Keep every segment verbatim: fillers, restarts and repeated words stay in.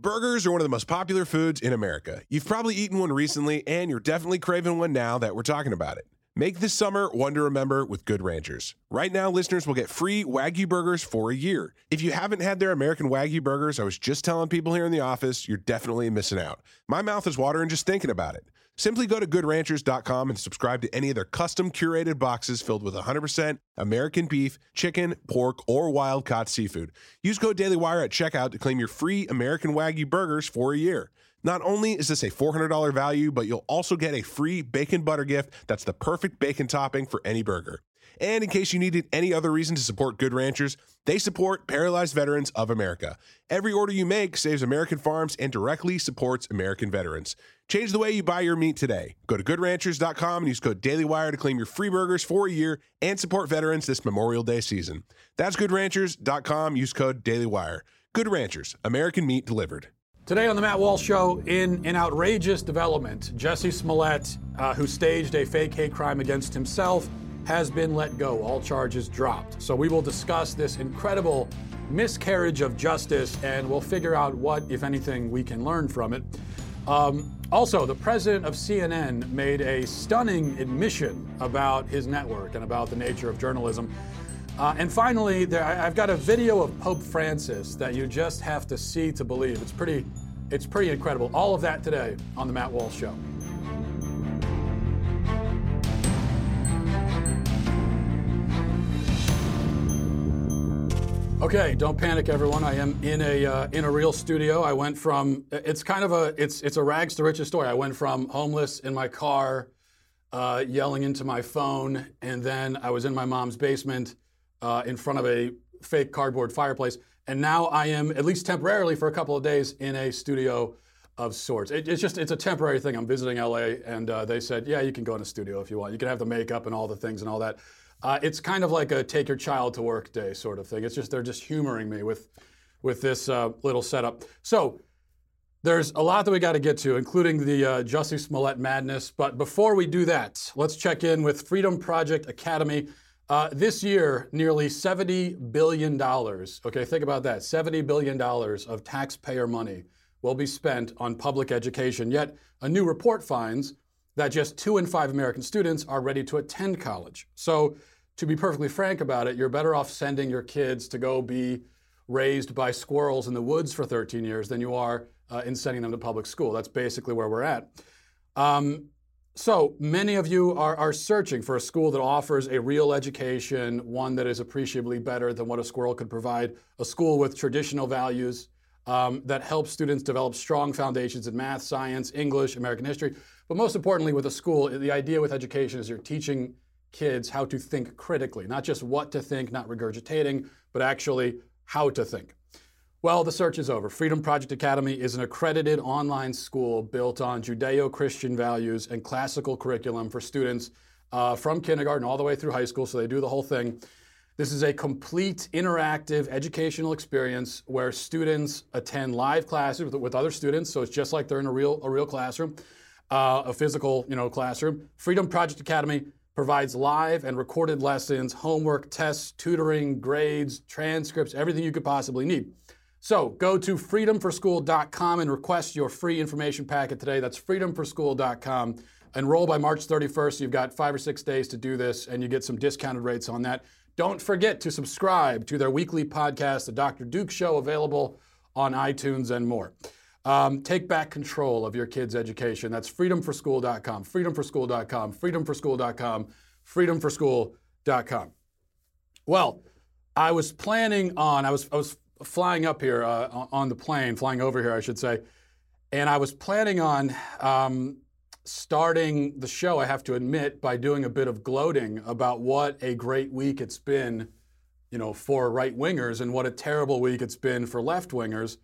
Burgers are one of the most popular foods in America. You've probably eaten one recently, and you're definitely craving one now that we're talking about it. Make this summer one to remember with Good Ranchers. Right now, listeners will get free Wagyu burgers for a year. If you haven't had their American Wagyu burgers, I was just telling people here in the office, you're definitely missing out. My mouth is watering just thinking about it. Simply go to good ranchers dot com and subscribe to any of their custom curated boxes filled with one hundred percent American beef, chicken, pork, or wild-caught seafood. Use code DailyWire at checkout to claim your free American Wagyu burgers for a year. Not only is this a four hundred dollars value, but you'll also get a free bacon butter gift that's the perfect bacon topping for any burger. And in case you needed any other reason to support Good Ranchers, they support Paralyzed Veterans of America. Every order you make saves American farms and directly supports American veterans. Change the way you buy your meat today. Go to good ranchers dot com and use code DailyWire to claim your free burgers for a year and support veterans this Memorial Day season. That's good ranchers dot com. Use code DailyWire. Good Ranchers, American meat delivered. Today on the Matt Walsh Show, in an outrageous development, Jussie Smollett, uh, who staged a fake hate crime against himself, has been let go. All charges dropped. So we will discuss this incredible miscarriage of justice, and we'll figure out what, if anything, we can learn from it. Um, also, the president of C N N made a stunning admission about his network and about the nature of journalism. Uh, and finally, there, I, I've got a video of Pope Francis that you just have to see to believe. It's pretty, it's pretty incredible. All of that today on the Matt Walsh Show. Okay, don't panic, everyone. I am in a uh, in a real studio. I went from it's kind of a it's it's a rags to riches story. I went from homeless in my car, uh, yelling into my phone, and then I was in my mom's basement uh, in front of a fake cardboard fireplace, and now I am, at least temporarily for a couple of days, in a studio of sorts. It, it's just it's a temporary thing. I'm visiting L A, and uh, they said, yeah, you can go in a studio if you want. You can have the makeup and all the things and all that. Uh, it's kind of like a take your child to work day sort of thing. It's just, they're just humoring me with, with this uh, little setup. So there's a lot that we got to get to, including the uh, Jussie Smollett madness. But before we do that, let's check in with Freedom Project Academy. Uh, this year, nearly seventy billion dollars, okay, think about that, seventy billion dollars of taxpayer money will be spent on public education. Yet a new report finds that just two in five American students are ready to attend college. So to be perfectly frank about it, you're better off sending your kids to go be raised by squirrels in the woods for thirteen years than you are uh, in sending them to public school. That's basically where we're at. Um, so many of you are, are searching for a school that offers a real education, one that is appreciably better than what a squirrel could provide, a school with traditional values um, that helps students develop strong foundations in math, science, English, American history. But most importantly, with a school, the idea with education is you're teaching kids how to think critically, not just what to think, not regurgitating, but actually how to think. Well, the search is over. Freedom Project Academy is an accredited online school built on Judeo-Christian values and classical curriculum for students uh, from kindergarten all the way through high school, so they do the whole thing. This is a complete interactive educational experience where students attend live classes with, with other students, so it's just like they're in a real, a real classroom. Uh, a physical, you know, classroom. Freedom Project Academy provides live and recorded lessons, homework, tests, tutoring, grades, transcripts, everything you could possibly need. So go to freedom for school dot com and request your free information packet today. That's freedom for school dot com. Enroll by March thirty-first. You've got five or six days to do this, and you get some discounted rates on that. Don't forget to subscribe to their weekly podcast, The Doctor Duke Show, available on iTunes and more. Um, take back control of your kids' education. That's freedom for school dot com, freedom for school dot com, freedom for school dot com, freedom for school dot com. Well, I was planning on, I was, I was flying up here uh, on the plane, flying over here, I should say, and I was planning on um, starting the show, I have to admit, by doing a bit of gloating about what a great week it's been, you know, for right-wingers and what a terrible week it's been for left-wingers.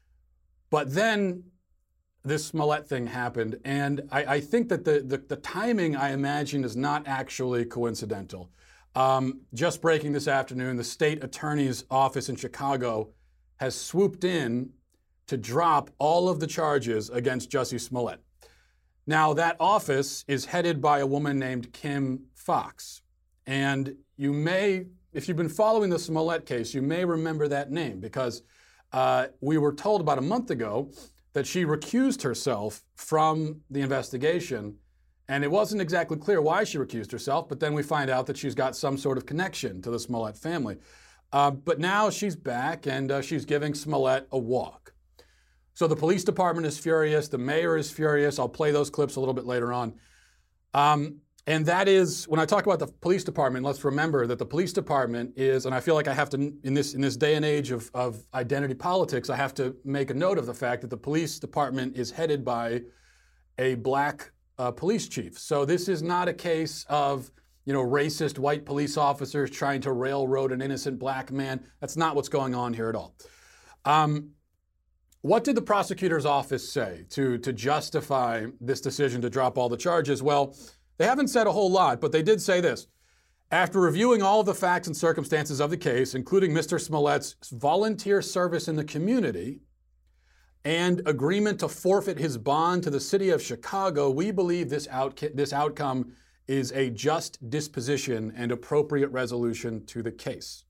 But then this Smollett thing happened, and I, I think that the, the, the timing, I imagine, is not actually coincidental. Um, just breaking this afternoon, the state attorney's office in Chicago has swooped in to drop all of the charges against Jussie Smollett. Now, that office is headed by a woman named Kim Foxx, and you may, if you've been following the Smollett case, you may remember that name because uh, we were told about a month ago that she recused herself from the investigation, and it wasn't exactly clear why she recused herself, but then we find out that she's got some sort of connection to the Smollett family. Uh, but now she's back, and uh, she's giving Smollett a walk. So the police department is furious, the mayor is furious. I'll play those clips a little bit later on. Um, and that is, when I talk about the police department, let's remember that the police department is, and I feel like I have to, in this in this day and age of, of identity politics, I have to make a note of the fact that the police department is headed by a black uh, police chief. So this is not a case of, you know, racist white police officers trying to railroad an innocent black man. That's not what's going on here at all. Um, what did the prosecutor's office say to, to justify this decision to drop all the charges? Well, they haven't said a whole lot, but they did say this. After reviewing all of the facts and circumstances of the case, including Mister Smollett's volunteer service in the community and agreement to forfeit his bond to the city of Chicago, we believe this, out, this outcome is a just disposition and appropriate resolution to the case.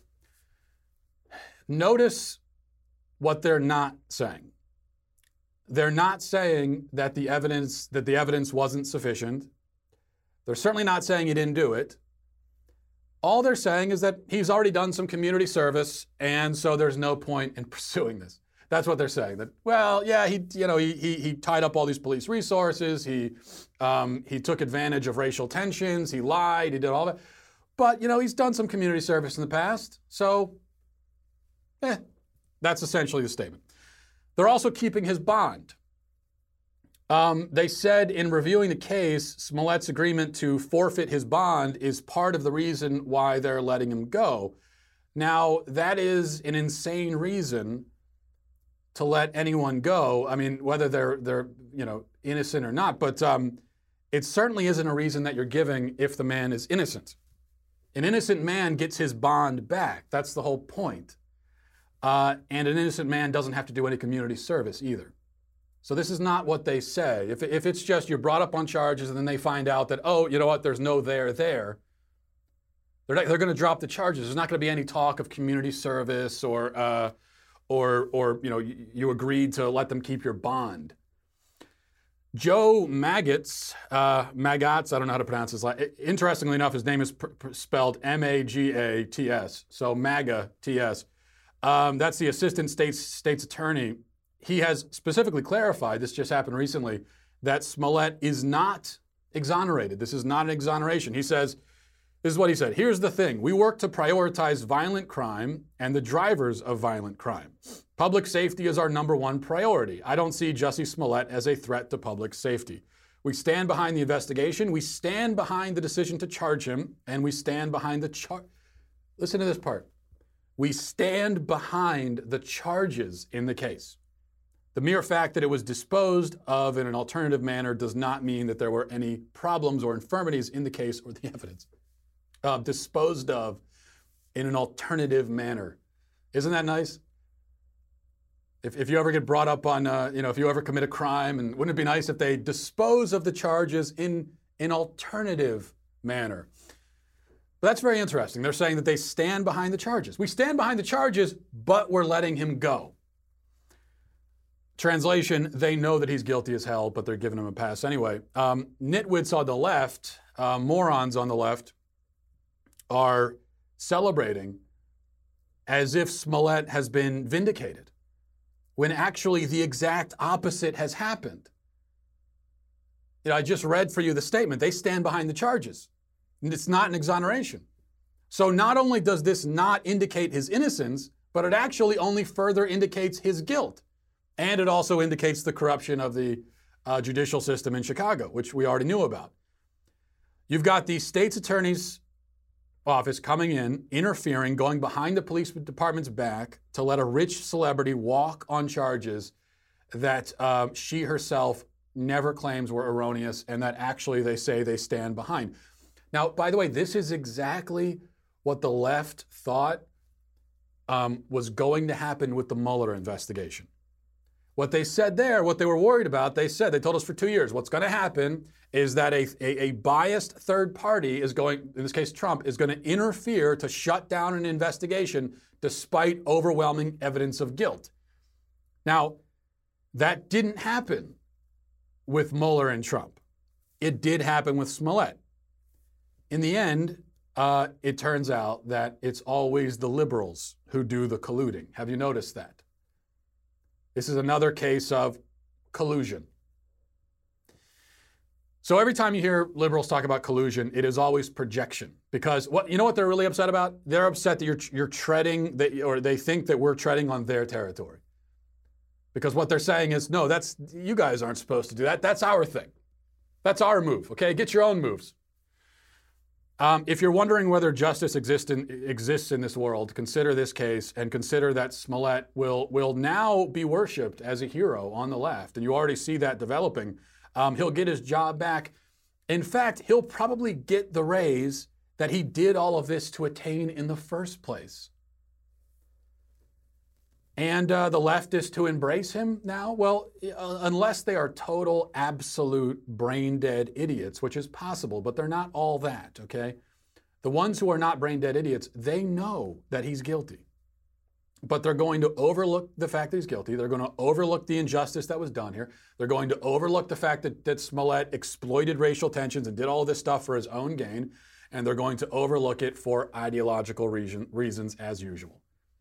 Notice what they're not saying. They're not saying that the evidence that the evidence wasn't sufficient. They're certainly not saying he didn't do it. All they're saying is that he's already done some community service, and so there's no point in pursuing this. That's what they're saying. That, well, yeah, he, you know, he he, he tied up all these police resources. He um, he took advantage of racial tensions. He lied. He did all that. But you know, he's done some community service in the past. So, eh, that's essentially the statement. They're also keeping his bond. Um, they said in reviewing the case, Smollett's agreement to forfeit his bond is part of the reason why they're letting him go. Now, that is an insane reason to let anyone go. I mean, whether they're they're you know innocent or not, but um, it certainly isn't a reason that you're giving if the man is innocent. An innocent man gets his bond back. That's the whole point. Uh, and an innocent man doesn't have to do any community service either. So this is not what they say. If, if it's just you're brought up on charges and then they find out that, oh, you know what, there's no there there, they're, not, they're going to drop the charges. There's not going to be any talk of community service or, uh, or, or you know, you, you agreed to let them keep your bond. Joe Magats, uh, Magats, I don't know how to pronounce his last name. Interestingly enough, his name is pr- pr- spelled M A G A T S, so MAGA T S. Um, that's the assistant state's, state's attorney. He has specifically clarified, this just happened recently, that Smollett is not exonerated. This is not an exoneration. He says, this is what he said, here's the thing, we work to prioritize violent crime and the drivers of violent crime. Public safety is our number one priority. I don't see Jussie Smollett as a threat to public safety. We stand behind the investigation, we stand behind the decision to charge him, and we stand behind the charge. Listen to this part. We stand behind the charges in the case. The mere fact that it was disposed of in an alternative manner does not mean that there were any problems or infirmities in the case or the evidence. Uh, disposed of in an alternative manner. Isn't that nice? If, if you ever get brought up on, uh, you know, if you ever commit a crime, and wouldn't it be nice if they dispose of the charges in an alternative manner? But that's very interesting. They're saying that they stand behind the charges. We stand behind the charges, but we're letting him go. Translation, they know that he's guilty as hell, but they're giving him a pass anyway. Um, nitwits on the left, uh, morons on the left, are celebrating as if Smollett has been vindicated, when actually the exact opposite has happened. You know, I just read for you the statement. They stand behind the charges. And it's not an exoneration. So not only does this not indicate his innocence, but it actually only further indicates his guilt. And it also indicates the corruption of the uh, judicial system in Chicago, which we already knew about. You've got the state's attorney's office coming in, interfering, going behind the police department's back to let a rich celebrity walk on charges that uh, she herself never claims were erroneous and that actually they say they stand behind. Now, by the way, this is exactly what the left thought um, was going to happen with the Mueller investigation. What they said there, what they were worried about, they said, they told us for two years, what's going to happen is that a, a, a biased third party is going, in this case Trump, is going to interfere to shut down an investigation despite overwhelming evidence of guilt. Now, that didn't happen with Mueller and Trump. It did happen with Smollett. In the end, uh, it turns out that it's always the liberals who do the colluding. Have you noticed that? This is another case of collusion. So every time you hear liberals talk about collusion, it is always projection. Because what you know what they're really upset about? They're upset that you're you're treading that, or they think that we're treading on their territory. Because what they're saying is, no, that's you guys aren't supposed to do that. That's our thing. That's our move. Okay, get your own moves. Um, if you're wondering whether justice exists in, exists in this world, consider this case and consider that Smollett will will now be worshipped as a hero on the left. And you already see that developing. Um, he'll get his job back. In fact, he'll probably get the raise that he did all of this to attain in the first place. And uh, the left is to embrace him now? Well, uh, unless they are total, absolute, brain-dead idiots, which is possible, but they're not all that, okay? The ones who are not brain-dead idiots, they know that he's guilty. But they're going to overlook the fact that he's guilty. They're going to overlook the injustice that was done here. They're going to overlook the fact that, that Smollett exploited racial tensions and did all this stuff for his own gain. And they're going to overlook it for ideological reason, reasons as usual.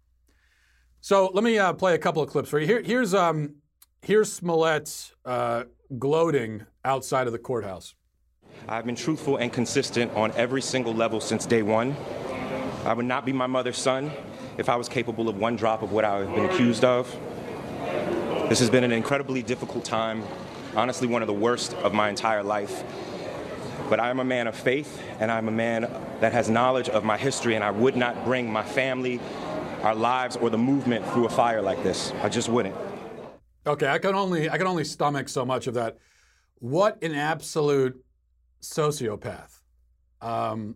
So let me uh, play a couple of clips for you. Here, here's, um, here's Smollett uh, gloating outside of the courthouse. I've been truthful and consistent on every single level since day one. I would not be my mother's son if I was capable of one drop of what I've been accused of. This has been an incredibly difficult time, honestly one of the worst of my entire life. But I am a man of faith, and I'm a man that has knowledge of my history, and I would not bring my family, our lives, or the movement through a fire like this. I just wouldn't. Okay, I can only I can only stomach so much of that. What an absolute sociopath. Um,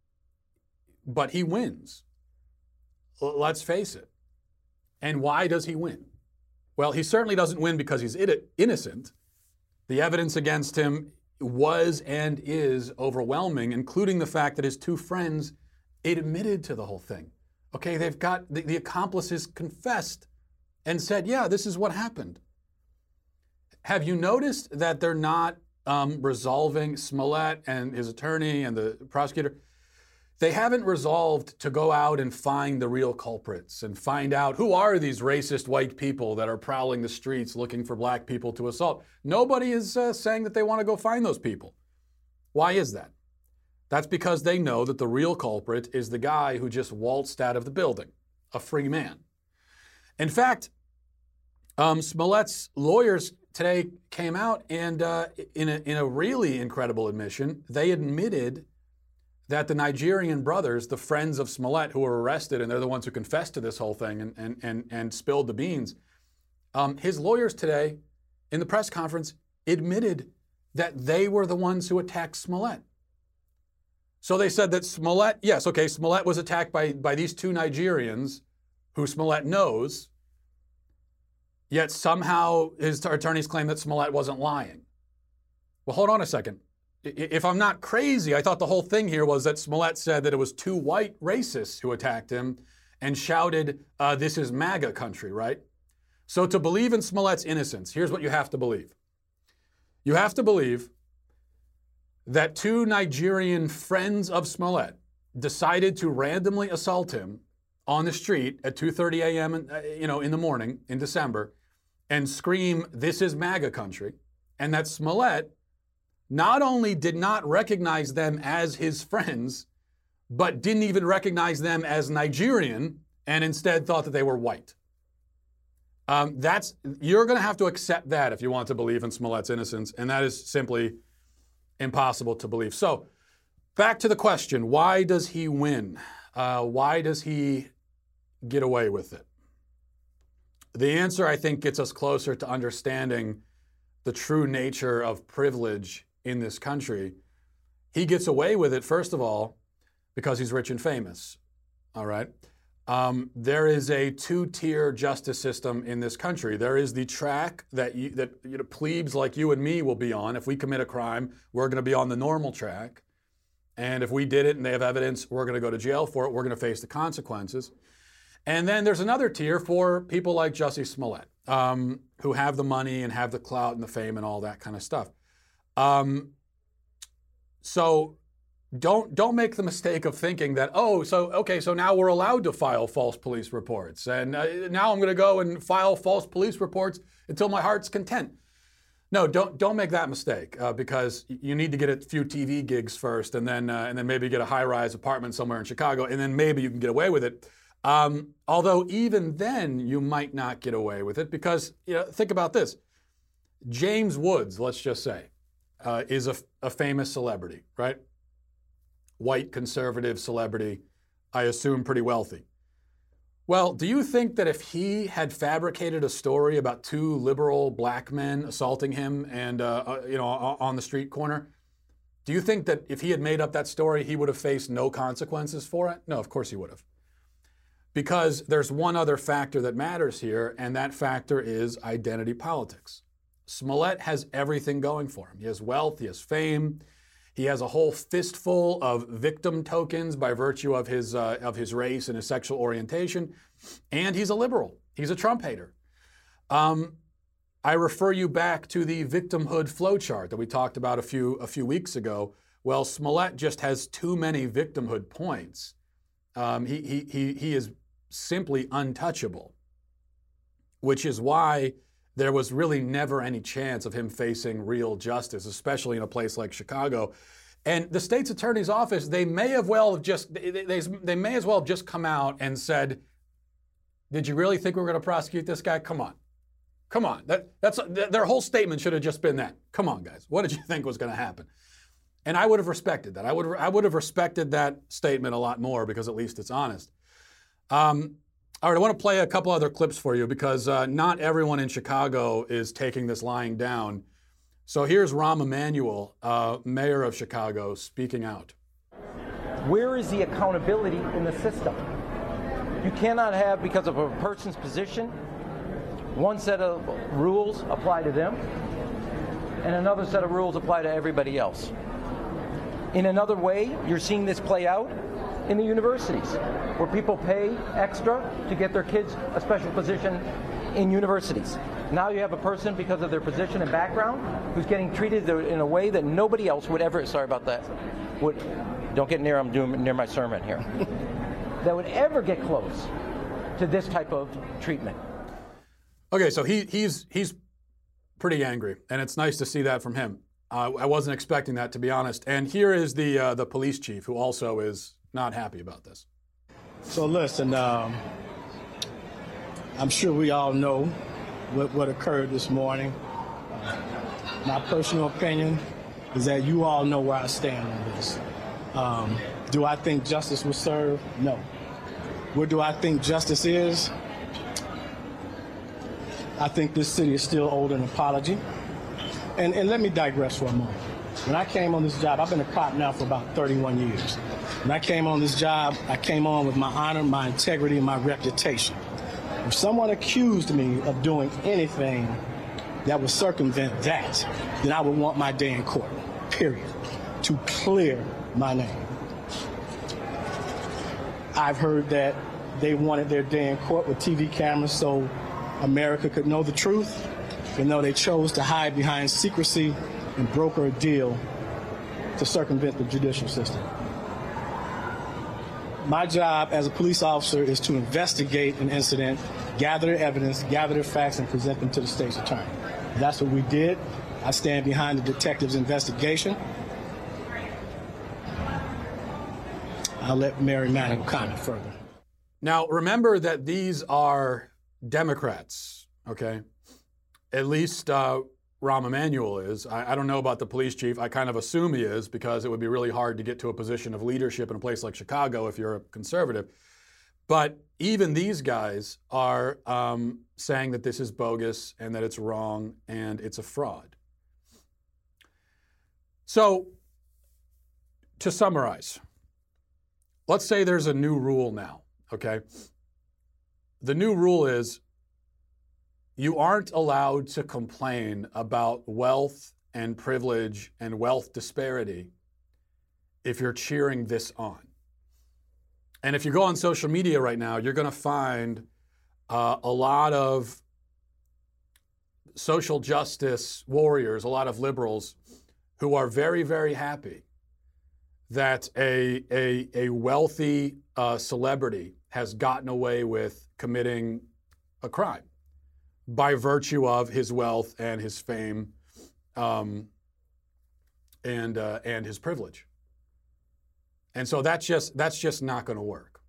but he wins. L- let's face it. And why does he win? Well, he certainly doesn't win because he's innocent. The evidence against him was and is overwhelming, including the fact that his two friends admitted to the whole thing. Okay, they've got, the, the accomplices confessed and said, yeah, this is what happened. Have you noticed that they're not um, resolving, Smollett and his attorney and the prosecutor, they haven't resolved to go out and find the real culprits and find out who are these racist white people that are prowling the streets looking for black people to assault. Nobody is uh, saying that they want to go find those people. Why is that? That's because they know that the real culprit is the guy who just waltzed out of the building, a free man. In fact, um, Smollett's lawyers today came out and uh, in, a, in a really incredible admission, they admitted that the Nigerian brothers, the friends of Smollett who were arrested, and they're the ones who confessed to this whole thing and, and, and, and spilled the beans, um, his lawyers today in the press conference admitted that they were the ones who attacked Smollett. So they said that Smollett, yes, okay, Smollett was attacked by, by these two Nigerians who Smollett knows, yet somehow his attorneys claim that Smollett wasn't lying. Well, hold on a second. If I'm not crazy, I thought the whole thing here was that Smollett said that it was two white racists who attacked him and shouted, uh, this is MAGA country, right? So to believe in Smollett's innocence, here's what you have to believe. You have to believe that two Nigerian friends of Smollett decided to randomly assault him on the street at two thirty a.m. In, uh, you know, in the morning in December and scream, this is MAGA country, and that Smollett not only did not recognize them as his friends, but didn't even recognize them as Nigerian and instead thought that they were white. Um, that's you're going to have to accept that if you want to believe in Smollett's innocence, and that is simply impossible to believe. So back to the question, why does he win? Uh, why does he get away with it? The answer, I think, gets us closer to understanding the true nature of privilege in this country. He gets away with it, first of all, because he's rich and famous, all right? Um, there is a two-tier justice system in this country. There is the track that you, that you know, plebes like you and me will be on. If we commit a crime, we're going to be on the normal track. And if we did it and they have evidence, we're going to go to jail for it. We're going to face the consequences. And then there's another tier for people like Jussie Smollett, um, who have the money and have the clout and the fame and all that kind of stuff. Um, so don't don't make the mistake of thinking that, oh, so okay, so now we're allowed to file false police reports, and uh, now I'm going to go and file false police reports until my heart's content. No, don't don't make that mistake uh, because you need to get a few T V gigs first, and then uh, and then maybe get a high-rise apartment somewhere in Chicago, and then maybe you can get away with it. Um, although even then you might not get away with it because, you know, think about this. James Woods, let's just say, uh, is a, a famous celebrity, right? White conservative celebrity, I assume pretty wealthy. Well, do you think that if he had fabricated a story about two liberal black men assaulting him and uh, uh, you know on the street corner, do you think that if he had made up that story, he would have faced no consequences for it? No, of course he would have. Because there's one other factor that matters here, and that factor is identity politics. Smollett has everything going for him. He has wealth, he has fame, he has a whole fistful of victim tokens by virtue of his uh, of his race and his sexual orientation, and he's a liberal. He's a Trump hater. Um, I refer you back to the victimhood flowchart that we talked about a few a few weeks ago. Well, Smollett just has too many victimhood points. Um, he, he, he, he is simply untouchable, which is why there was really never any chance of him facing real justice, especially in a place like Chicago. And the state's attorney's office, they may have well have just, they, they, they may as well have just come out and said, did you really think we were going to prosecute this guy? Come on. Come on. That, that's, their whole statement should have just been that. Come on, guys. What did you think was going to happen? And I would have respected that. I would I would have respected that statement a lot more because at least it's honest. Um, all right, I want to play a couple other clips for you because uh, not everyone in Chicago is taking this lying down. So here's Rahm Emanuel, uh, mayor of Chicago, speaking out. Where is the accountability in the system? You cannot have, because of a person's position, one set of rules apply to them and another set of rules apply to everybody else. In another way, you're seeing this play out in the universities, where people pay extra to get their kids a special position in universities. Now you have a person, because of their position and background, who's getting treated in a way that nobody else would ever, sorry about that, would, don't get near, I'm doing near my sermon here, that would ever get close to this type of treatment. Okay, so he, he's, he's pretty angry, and it's nice to see that from him. Uh, I wasn't expecting that, to be honest. And here is the uh, the police chief, who also is not happy about this. So listen, um, I'm sure we all know what, what occurred this morning. Uh, my personal opinion is that you all know where I stand on this. Um, do I think justice was served? No. Where do I think justice is? I think this city is still owed an apology. And, and let me digress for a moment. When I came on this job, I've been a cop now for about thirty-one years. When I came on this job, I came on with my honor, my integrity, and my reputation. If someone accused me of doing anything that would circumvent that, then I would want my day in court, period, to clear my name. I've heard that they wanted their day in court with T V cameras so America could know the truth. Even though they chose to hide behind secrecy and broker a deal to circumvent the judicial system. My job as a police officer is to investigate an incident, gather evidence, gather the facts, and present them to the state's attorney. That's what we did. I stand behind the detective's investigation. I'll let Mary Manning comment further. Now, remember that these are Democrats, okay? At least uh, Rahm Emanuel is. I, I don't know about the police chief. I kind of assume he is because it would be really hard to get to a position of leadership in a place like Chicago if you're a conservative. But even these guys are um, saying that this is bogus and that it's wrong and it's a fraud. So, to summarize, let's say there's a new rule now, okay? the new rule is you aren't allowed to complain about wealth and privilege and wealth disparity if you're cheering this on. And if you go on social media right now, you're going to find uh, a lot of social justice warriors, a lot of liberals who are very, very happy that a, a, a wealthy uh, celebrity has gotten away with committing a crime by virtue of his wealth and his fame um, and uh, and his privilege. And so that's just that's just not going to work.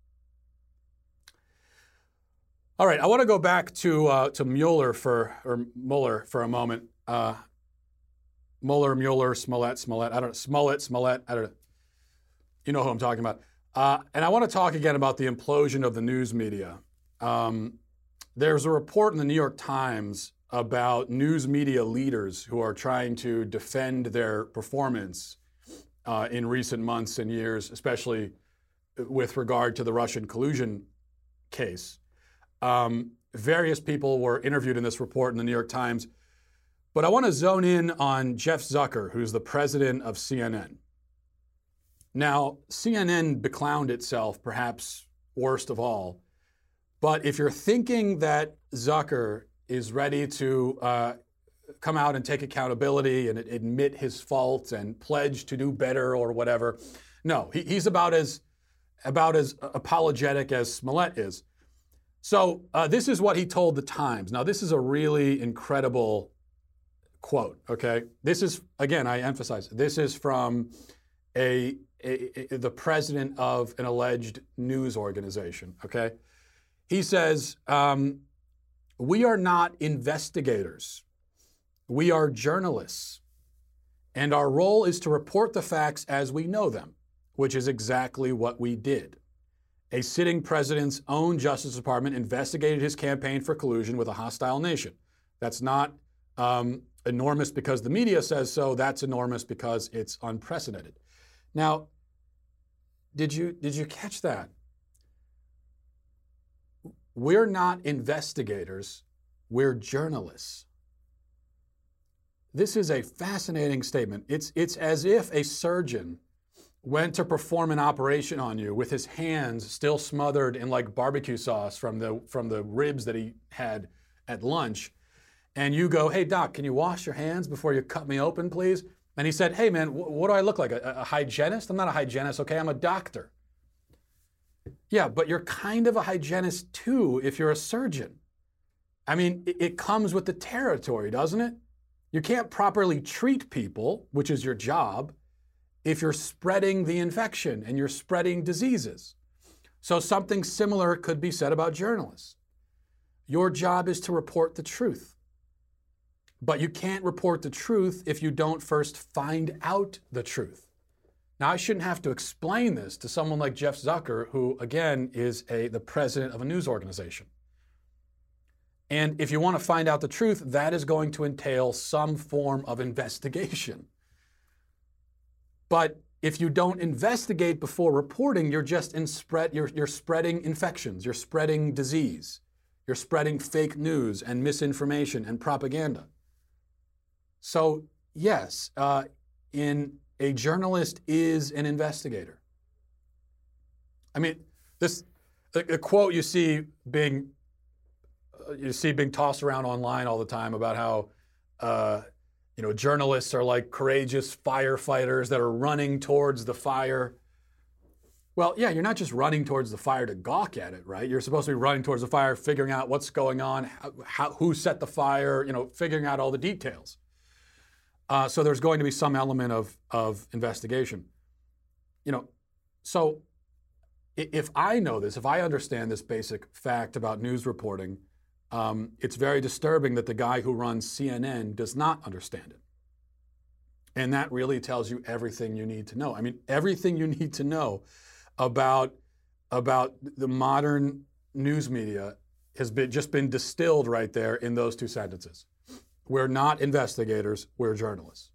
All right, I want to go back to uh, to Mueller for or Mueller for a moment. Uh, Mueller, Mueller, Smollett, Smollett. I don't know. Smollett, Smollett. I don't know. You know who I'm talking about. Uh, and I want to talk again about the implosion of the news media. Um, there's a report in the New York Times about news media leaders who are trying to defend their performance uh, in recent months and years, especially with regard to the Russian collusion case. Um, various people were interviewed in this report in the New York Times, but I want to zone in on Jeff Zucker, who's the president of C N N. Now, C N N beclowned itself, perhaps worst of all, but if you're thinking that Zucker is ready to uh, come out and take accountability and admit his faults and pledge to do better or whatever, no, he, he's about as about as apologetic as Smollett is. So uh, this is what he told the Times. Now, this is a really incredible quote, okay? This is, again, I emphasize, this is from a, a, a the president of an alleged news organization, okay? He says, um, we are not investigators. We are journalists. And our role is to report the facts as we know them, which is exactly what we did. A sitting president's own Justice Department investigated his campaign for collusion with a hostile nation. That's not um, enormous because the media says so. That's enormous because it's unprecedented. Now, did you did you catch that? We're not investigators. We're journalists. This is a fascinating statement. It's it's as if a surgeon went to perform an operation on you with his hands still smothered in like barbecue sauce from the from the ribs that he had at lunch. And you go, hey, doc, can you wash your hands before you cut me open, please? And he said, hey, man, wh- what do I look like? A, a hygienist? I'm not a hygienist, okay? I'm a doctor. Yeah, but you're kind of a hygienist too if you're a surgeon. I mean, it, it comes with the territory, doesn't it? You can't properly treat people, which is your job, if you're spreading the infection and you're spreading diseases. So something similar could be said about journalists. Your job is to report the truth. But you can't report the truth if you don't first find out the truth. Now, I shouldn't have to explain this to someone like Jeff Zucker, who, again, is a, the president of a news organization. And if you want to find out the truth, that is going to entail some form of investigation. But if you don't investigate before reporting, you're just in spread, you're, you're spreading infections, you're spreading disease, you're spreading fake news and misinformation and propaganda. So yes, uh, in a journalist is an investigator. I mean, this the, the quote you see being uh, you see being tossed around online all the time about how uh, you know journalists are like courageous firefighters that are running towards the fire. Well, yeah, you're not just running towards the fire to gawk at it, right? You're supposed to be running towards the fire, figuring out what's going on, how, how, who set the fire, you know, figuring out all the details. Uh, so there's going to be some element of, of investigation. You know, so if I know this, if I understand this basic fact about news reporting, um, it's very disturbing that the guy who runs C N N does not understand it. And that really tells you everything you need to know. I mean, everything you need to know about, about the modern news media has been, just been distilled right there in those two sentences. We're not investigators, we're journalists.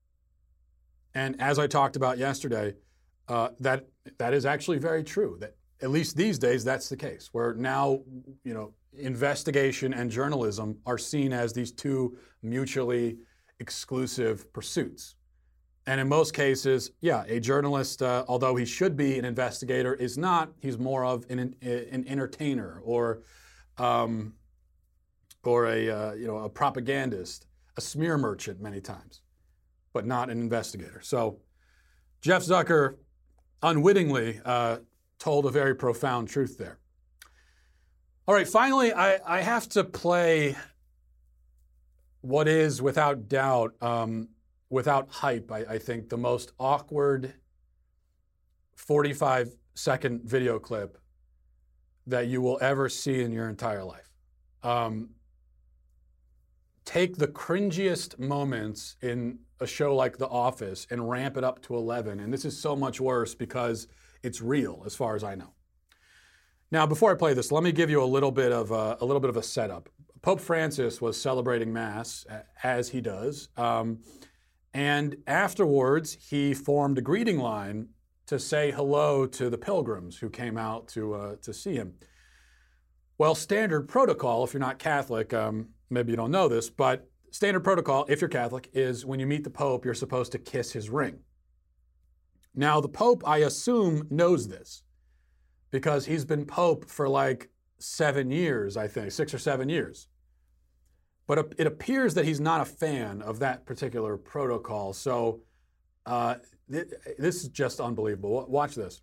And as I talked about yesterday, uh, that that is actually very true, that at least these days, that's the case, where now, you know, investigation and journalism are seen as these two mutually exclusive pursuits. And in most cases, yeah, a journalist, uh, although he should be an investigator, is not. He's more of an, an entertainer or um, or a uh, you know a propagandist, a smear merchant many times, but not an investigator. So Jeff Zucker unwittingly uh, told a very profound truth there. All right, finally, I, I have to play what is, without doubt, um, without hype, I, I think, the most awkward forty-five second video clip that you will ever see in your entire life. Um, take the cringiest moments in a show like The Office and ramp it up to eleven, and this is so much worse because it's real, as far as I know. Now, before I play this, let me give you a little bit of a, a little bit of a setup. Pope Francis was celebrating Mass, as he does, um, and afterwards he formed a greeting line to say hello to the pilgrims who came out to uh, to see him. Well, standard protocol, if you're not Catholic, um, maybe you don't know this, but standard protocol, if you're Catholic, is when you meet the Pope, you're supposed to kiss his ring. Now, the Pope, I assume, knows this, because he's been Pope for like seven years, I think, six or seven years. But it appears that he's not a fan of that particular protocol. So uh, th- this is just unbelievable. Watch this.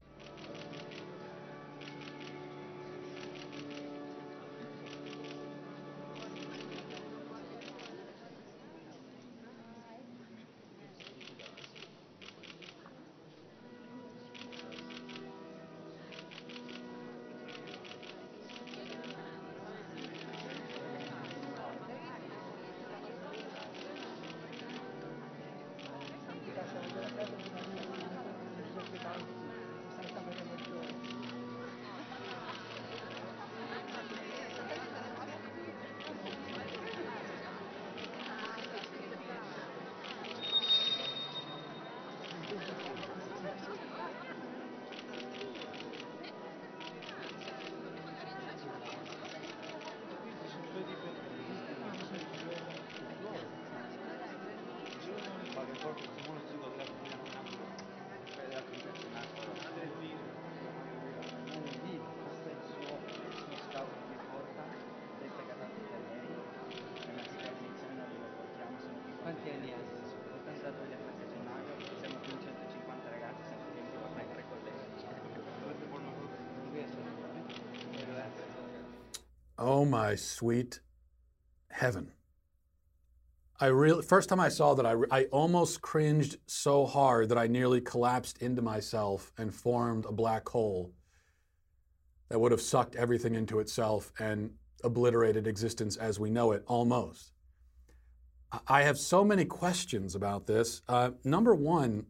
Oh my sweet heaven. I really, first time I saw that, I, I almost cringed so hard that I nearly collapsed into myself and formed a black hole that would have sucked everything into itself and obliterated existence as we know it, almost. I have so many questions about this. Uh, number one,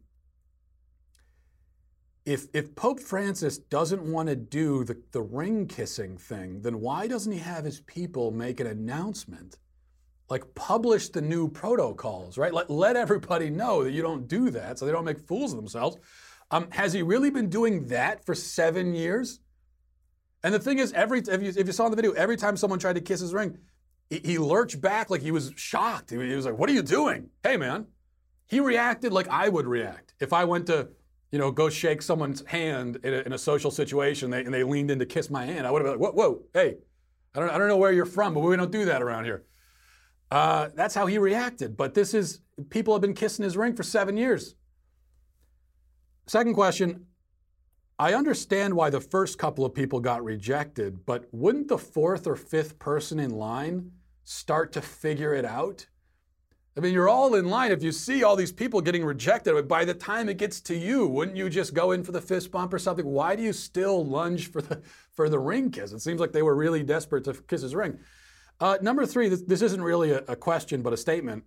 If if Pope Francis doesn't want to do the, the ring kissing thing, then why doesn't he have his people make an announcement? Like publish the new protocols, right? Let, let everybody know that you don't do that so they don't make fools of themselves. Um, has he really been doing that for seven years? And the thing is, every if you, if you saw in the video, every time someone tried to kiss his ring, he, he lurched back like he was shocked. He, he was like, what are you doing? Hey, man. He reacted like I would react if I went to, you know, go shake someone's hand in a, in a social situation they, and they leaned in to kiss my hand. I would have been like, whoa, whoa, hey, I don't, I don't know where you're from, but we don't do that around here. Uh, that's how he reacted. But this is, people have been kissing his ring for seven years. Second question, I understand why the first couple of people got rejected, but wouldn't the fourth or fifth person in line start to figure it out? I mean, you're all in line. If you see all these people getting rejected, by the time it gets to you, wouldn't you just go in for the fist bump or something? Why do you still lunge for the for the ring kiss? It seems like they were really desperate to kiss his ring. Uh, number three, this, this isn't really a, a question, but a statement.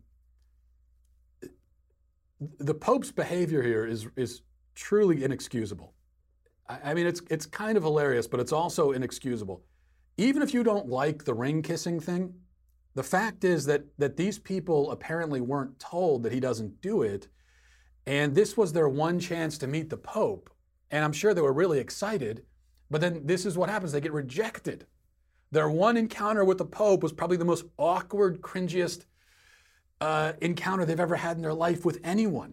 The Pope's behavior here is is truly inexcusable. I, I mean, it's it's kind of hilarious, but it's also inexcusable. Even if you don't like the ring kissing thing, the fact is that that these people apparently weren't told that he doesn't do it, and this was their one chance to meet the Pope, and I'm sure they were really excited, But then this is what happens. They get rejected. Their one encounter with the Pope was probably the most awkward, cringiest uh, encounter they've ever had in their life with anyone.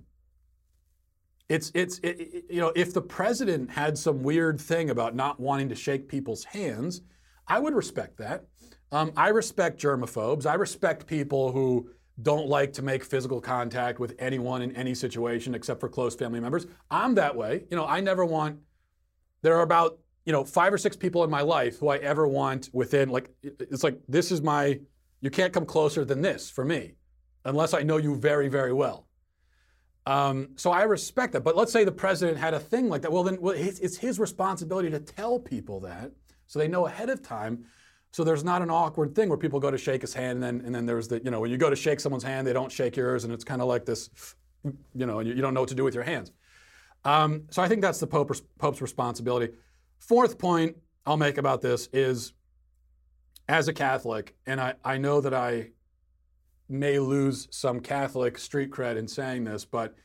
It's, it's, it, it, you know, if the president had some weird thing about not wanting to shake people's hands, I would respect that. Um, I respect germaphobes. I respect people who don't like to make physical contact with anyone in any situation except for close family members. I'm that way. You know, I never want, there are about, you know, five or six people in my life who I ever want within, like, it's like, this is my, you can't come closer than this for me, unless I know you very, very well. Um, so I respect that. But let's say the president had a thing like that. Well, then well, it's, it's his responsibility to tell people that so they know ahead of time. So there's not an awkward thing where people go to shake his hand and then, and then there's the, you know, when you go to shake someone's hand, they don't shake yours and it's kind of like this, you know, you, you don't know what to do with your hands. Um, so I think that's the Pope, Pope's responsibility. Fourth point I'll make about this is, as a Catholic, and I, I know that I may lose some Catholic street cred in saying this, but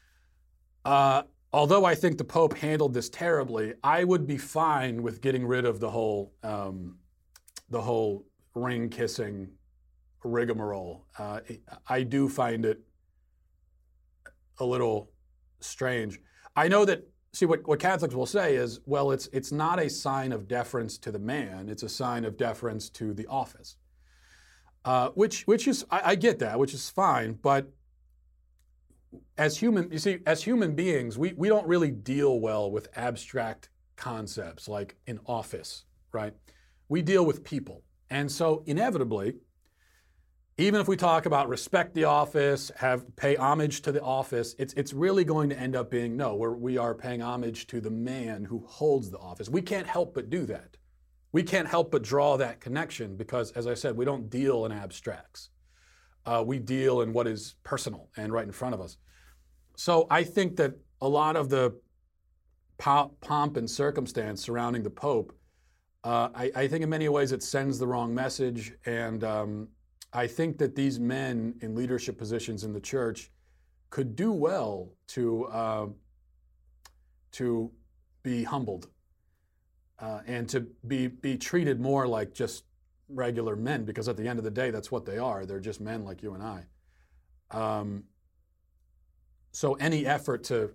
uh, although I think the Pope handled this terribly, I would be fine with getting rid of the whole um, the whole ring kissing rigmarole. Uh, I do find it a little strange. I know that, see, what, what Catholics will say is, well, it's it's not a sign of deference to the man, it's a sign of deference to the office. Uh, which which is, I, I get that, which is fine, but as human, you see, as human beings, we, we don't really deal well with abstract concepts like an office, right? We deal with people. And so inevitably, even if we talk about respect the office, have pay homage to the office, it's it's really going to end up being, no, we're, we are paying homage to the man who holds the office. We can't help but do that. We can't help but draw that connection because, as I said, we don't deal in abstracts. Uh, we deal in what is personal and right in front of us. So I think that a lot of the pomp and circumstance surrounding the Pope, uh, I, I think in many ways it sends the wrong message. And um, I think that these men in leadership positions in the church could do well to, uh, to be humbled uh, and to be, be treated more like just regular men, because at the end of the day, that's what they are. They're just men like you and I. Um, so any effort to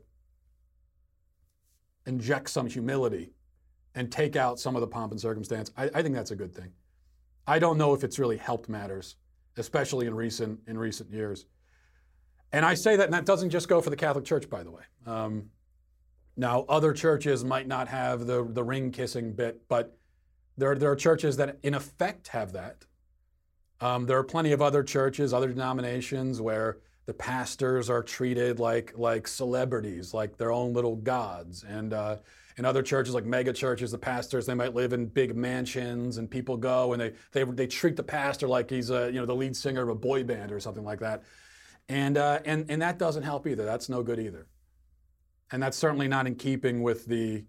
inject some humility and take out some of the pomp and circumstance, I, I think that's a good thing. I don't know if it's really helped matters, especially in recent in recent years. And I say that, and that doesn't just go for the Catholic Church, by the way. Um, now, other churches might not have the, the ring-kissing bit, but there, there are churches that in effect have that. Um, there are plenty of other churches, other denominations, where the pastors are treated like like celebrities, like their own little gods. And uh, in other churches, like mega churches, the pastors, they might live in big mansions, and people go and they they they treat the pastor like he's a, you know, the lead singer of a boy band or something like that. And uh, and and that doesn't help either. That's no good either. And that's certainly not in keeping with the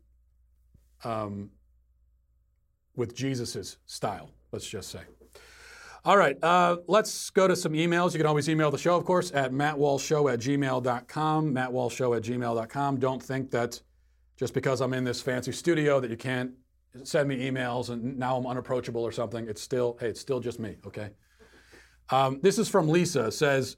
um, with Jesus's style, let's just say. All right, uh, let's go to some emails. You can always email the show, of course, at mattwalshshow at gmail dot com, mattwalshshow at gmail dot com. Don't think that just because I'm in this fancy studio that you can't send me emails and now I'm unapproachable or something. It's still, hey, it's still just me, okay? Um, this is from Lisa. It says,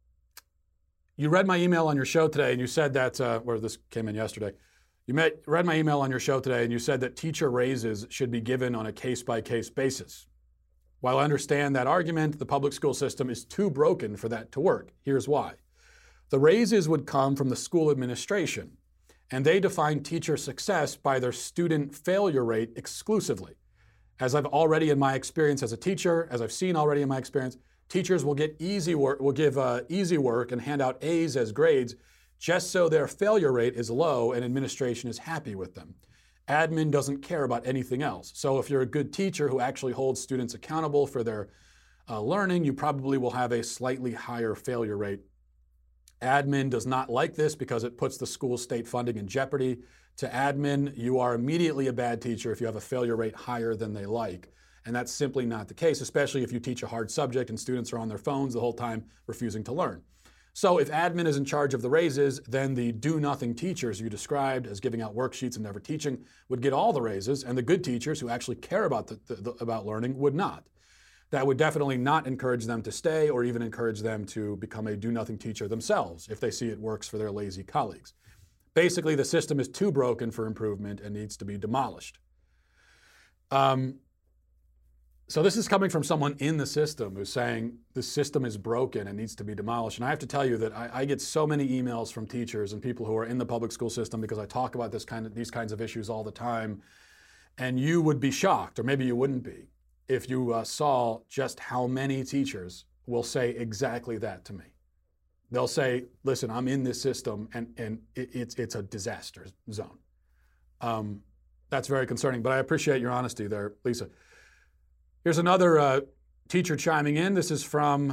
you read my email on your show today and you said that, uh, where this came in yesterday, you met, read my email on your show today and you said that teacher raises should be given on a case-by-case basis. While I understand that argument, the public school system is too broken for that to work. Here's why. The raises would come from the school administration, and they define teacher success by their student failure rate exclusively. As I've already in my experience as a teacher, as I've seen already in my experience, teachers will get easy work, will give uh, easy work and hand out A's as grades just so their failure rate is low and administration is happy with them. Admin doesn't care about anything else. So if you're a good teacher who actually holds students accountable for their uh, learning, you probably will have a slightly higher failure rate. Admin does not like this because it puts the school state funding in jeopardy. To admin, you are immediately a bad teacher if you have a failure rate higher than they like. And that's simply not the case, especially if you teach a hard subject and students are on their phones the whole time refusing to learn. So if admin is in charge of the raises, then the do-nothing teachers you described as giving out worksheets and never teaching would get all the raises, and the good teachers who actually care about, the, the, the, about learning would not. That would definitely not encourage them to stay or even encourage them to become a do-nothing teacher themselves if they see it works for their lazy colleagues. Basically, the system is too broken for improvement and needs to be demolished. Um, So this is coming from someone in the system who's saying the system is broken and needs to be demolished. And I have to tell you that I, I get so many emails from teachers and people who are in the public school system because I talk about this kind of these kinds of issues all the time. And you would be shocked, or maybe you wouldn't be, if you uh, saw just how many teachers will say exactly that to me. They'll say, "Listen, I'm in this system, and and it, it's it's a disaster zone." Um, that's very concerning. But I appreciate your honesty there, Lisa. Here's another uh, teacher chiming in. This is from,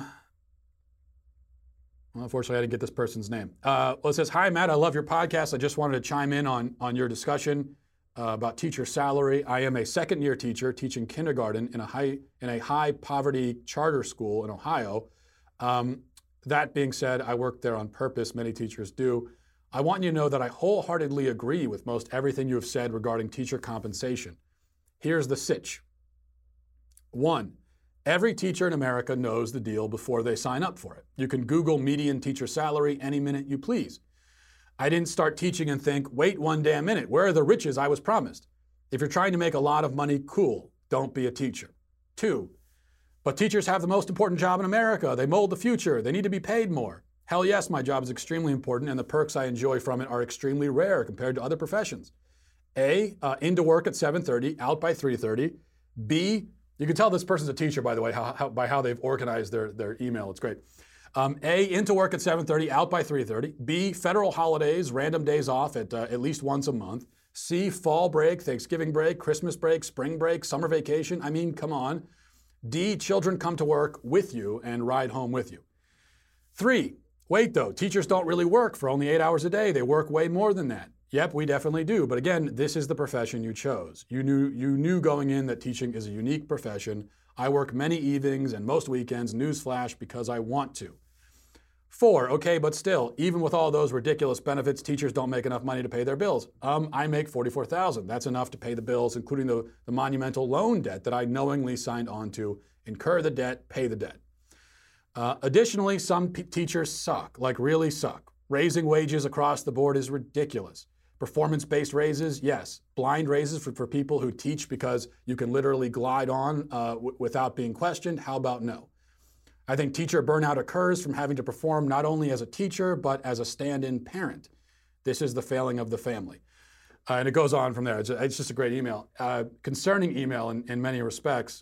well, unfortunately, I didn't get this person's name. Uh, well, it says, "Hi, Matt, I love your podcast. I just wanted to chime in on, on your discussion uh, about teacher salary. I am a second-year teacher teaching kindergarten in a high in a high-poverty charter school in Ohio. Um, that being said, I work there on purpose. Many teachers do. I want you to know that I wholeheartedly agree with most everything you have said regarding teacher compensation. Here's the sitch. One, every teacher in America knows the deal before they sign up for it. You can Google median teacher salary any minute you please. I didn't start teaching and think, wait one damn minute, where are the riches I was promised? If you're trying to make a lot of money, cool, don't be a teacher. Two, but teachers have the most important job in America. They mold the future. They need to be paid more. Hell yes, my job is extremely important and the perks I enjoy from it are extremely rare compared to other professions. A, uh, into work at seven thirty, out by three thirty. B, you can tell this person's a teacher, by the way, how, how, by how they've organized their, their email. It's great. Um, A, into work at seven thirty, out by three thirty. B, federal holidays, random days off at uh, at least once a month. C, fall break, Thanksgiving break, Christmas break, spring break, summer vacation. I mean, come on. D, children come to work with you and ride home with you. Three, wait though, teachers don't really work for only eight hours a day. They work way more than that. Yep, we definitely do. But again, this is the profession you chose. You knew you knew going in that teaching is a unique profession. I work many evenings and most weekends, newsflash, because I want to. Four, okay, but still, even with all those ridiculous benefits, teachers don't make enough money to pay their bills. Um, I make forty-four thousand dollars. That's enough to pay the bills, including the, the monumental loan debt that I knowingly signed on to. Incur the debt, pay the debt. Uh, additionally, some p- teachers suck, like really suck. Raising wages across the board is ridiculous. Performance-based raises, yes. Blind raises for, for people who teach because you can literally glide on uh, w- without being questioned. How about no? I think teacher burnout occurs from having to perform not only as a teacher, but as a stand-in parent. This is the failing of the family. Uh, and it goes on from there. It's, a, it's just a great email. Uh, concerning email in, in many respects,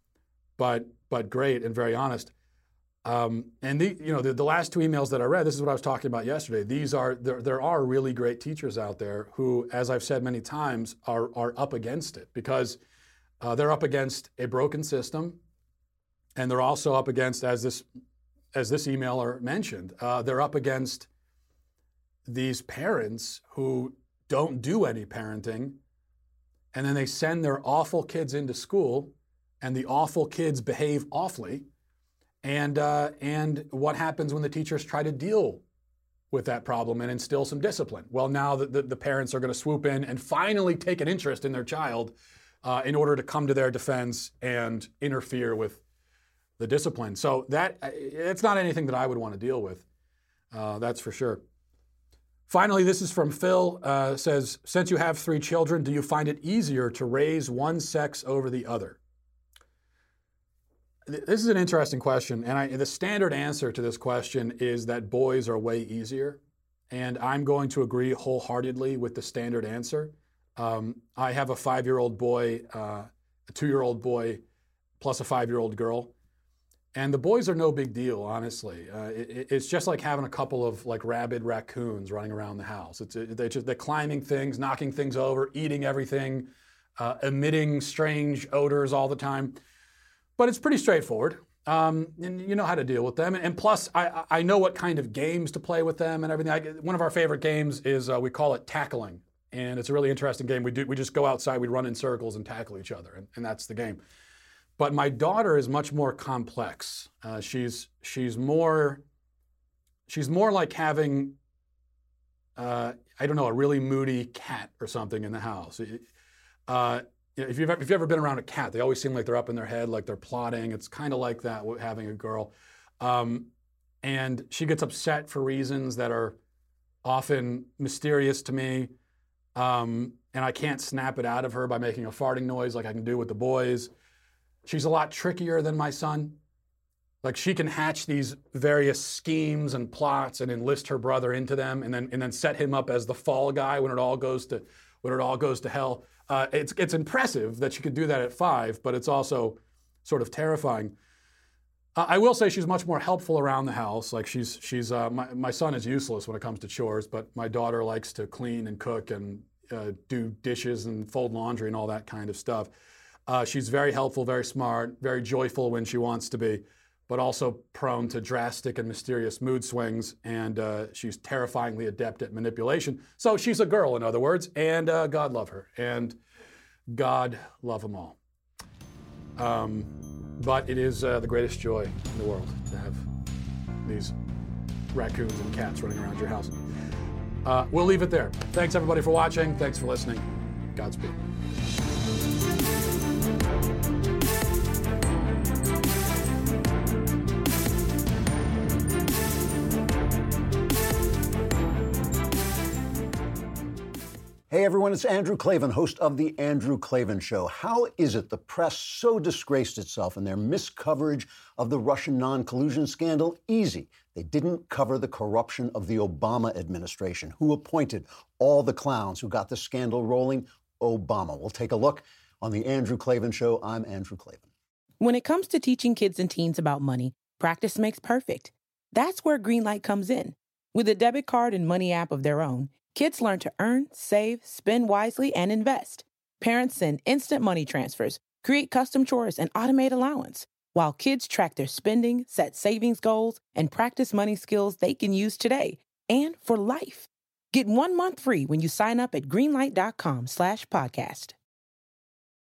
but but great and very honest. Um, and the, you know, the, the last two emails that I read, this is what I was talking about yesterday. These are, there, there are really great teachers out there who, as I've said many times, are, are up against it because uh, they're up against a broken system. And they're also up against, as this, as this emailer mentioned, uh, they're up against these parents who don't do any parenting. And then they send their awful kids into school and the awful kids behave awfully. And uh, and what happens when the teachers try to deal with that problem and instill some discipline? Well, now the, the, the parents are going to swoop in and finally take an interest in their child uh, in order to come to their defense and interfere with the discipline. So that it's not anything that I would want to deal with. Uh, that's for sure. Finally, this is from Phil. Uh, says, since you have three children, do you find it easier to raise one sex over the other? This is an interesting question, and I, the standard answer to this question is that boys are way easier, and I'm going to agree wholeheartedly with the standard answer. Um, I have a five-year-old boy, uh, a two-year-old boy, plus a five-year-old girl, and the boys are no big deal, honestly. Uh, it, it's just like having a couple of like rabid raccoons running around the house. It's it, they just they're climbing things, knocking things over, eating everything, uh, emitting strange odors all the time. But it's pretty straightforward, um, and you know how to deal with them. And plus, I, I know what kind of games to play with them and everything. I, one of our favorite games is, uh, we call it tackling. And it's a really interesting game. We do we just go outside, we run in circles and tackle each other, and, and that's the game. But my daughter is much more complex. Uh, she's she's more, she's more like having, uh, I don't know, a really moody cat or something in the house. Uh, if you've, if you've ever been around a cat, they always seem like they're up in their head, like they're plotting. It's kind of like that with having a girl. Um, and she gets upset for reasons that are often mysterious to me. Um, and I can't snap it out of her by making a farting noise like I can do with the boys. She's a lot trickier than my son. Like, she can hatch these various schemes and plots and enlist her brother into them, and then and then set him up as the fall guy when it all goes to when it all goes to hell. Uh, it's it's impressive that she could do that at five, but it's also sort of terrifying. Uh, I will say she's much more helpful around the house. Like, she's she's uh, my my son is useless when it comes to chores, but my daughter likes to clean and cook and uh, do dishes and fold laundry and all that kind of stuff. Uh, she's very helpful, very smart, very joyful when she wants to be, but also prone to drastic and mysterious mood swings, and uh, she's terrifyingly adept at manipulation. So she's a girl, in other words, and uh, God love her, and God love them all. Um, but it is uh, the greatest joy in the world to have these raccoons and cats running around your house. Uh, we'll leave it there. Thanks, everybody, for watching. Thanks for listening. Godspeed. Hey everyone, it's Andrew Klavan, host of The Andrew Klavan Show. How is it the press so disgraced itself in their miscoverage of the Russian non-collusion scandal? Easy. They didn't cover the corruption of the Obama administration, who appointed all the clowns who got the scandal rolling. Obama. We'll take a look on The Andrew Klavan Show. I'm Andrew Klavan. When it comes to teaching kids and teens about money, practice makes perfect. That's where Greenlight comes in. With a debit card and money app of their own, kids learn to earn, save, spend wisely, and invest. Parents send instant money transfers, create custom chores, and automate allowance, while kids track their spending, set savings goals, and practice money skills they can use today and for life. Get one month free when you sign up at greenlight.com slash podcast.